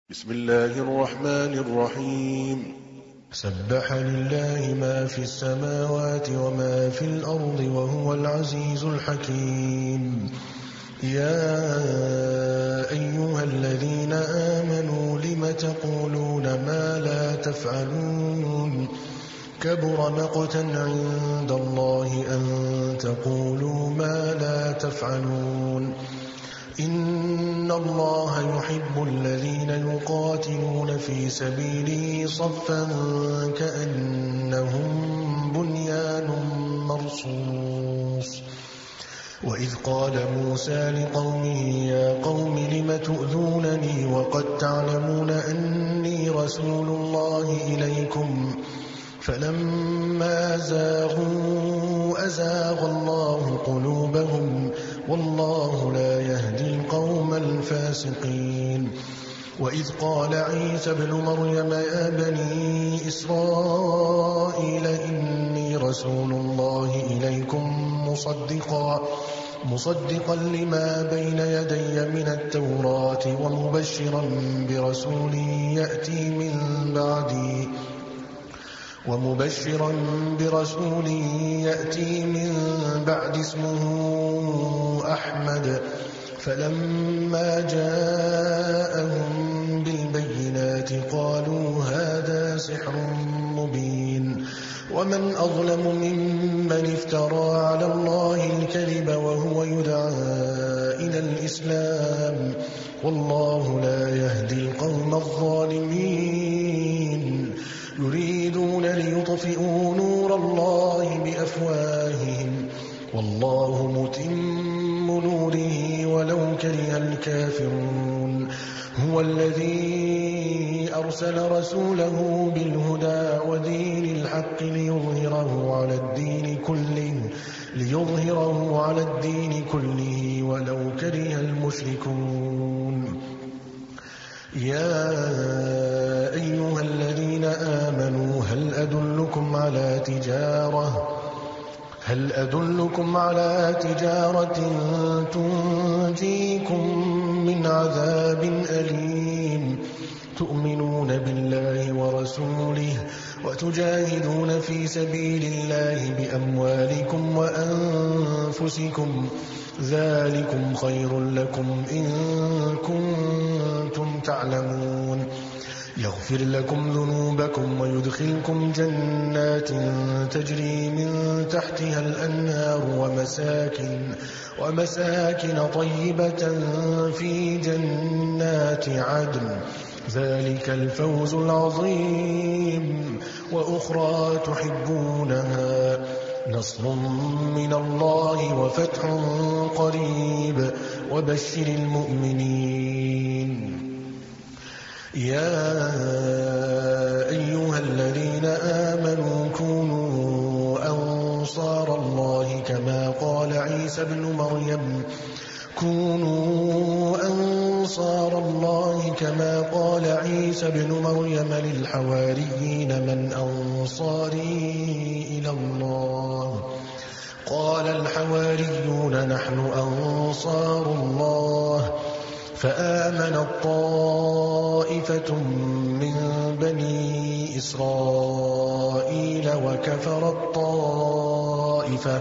بسم الله الرحمن الرحيم. سبح لله ما في السماوات وما في الأرض وهو العزيز الحكيم. يا أيها الذين آمنوا لم تقولون ما لا تفعلون كبر مقتا عند الله أن تقولوا ما لا تفعلون. إن الله يحب الذين يقاتلون في سبيله صفا كأنهم بنيان مرصوص. وإذ قال موسى لقومه يا قوم لم تؤذونني وقد تعلمون أني رسول الله إليكم فلما زاغوا أزاغ الله قلوبهم والله لا يهدي القوم الفاسقين. وإذ قال عيسى ابن مريم يا بني إسرائيل إني رسول الله إليكم مصدقا لما بين يدي من التوراة ومبشرا برسول يأتي من بعد اسمه أحمد. فلما جاءهم بالبينات قالوا هذا سحر مبين. ومن أظلم ممن افترى على الله الكذب وهو يدعى إلى الإسلام والله لا يهدي القوم الظالمين. يريدون ليطفئوا نور الله بأفواههم والله متم نوره ولو كره الكافرون. هو الذي أرسل رسوله بالهدى ودين الحق ليظهره على الدين كله ولو كره المشركون. يا أيها الذين آمنوا هل أدلكم على تجارة تنجيكم من عذاب أليم تؤمنون بالله ورسوله وتجاهدون في سبيل الله بأموالكم وأنفسكم ذلكم خير لكم إن كنتم تعلمون. يغفر لكم ذنوبكم ويدخلكم جنات تجري من تحتها الأنهار ومساكن طيبة في جنات عدن ذلك الفوز العظيم. وأخرى تحبونها نصر من الله وفتح قريب وبشر المؤمنين. يا أيها الذين آمنوا كونوا أنصار الله كما قال عيسى بن مريم للحواريين من أنصاري إلى الله قال الحواريون نحن أنصار الله. فآمنت طائفة من بني إسرائيل وكفرت طائفة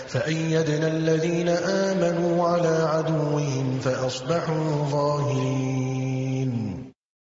فأيدنا الذين آمنوا على عدوهم فأصبحوا ظاهرين.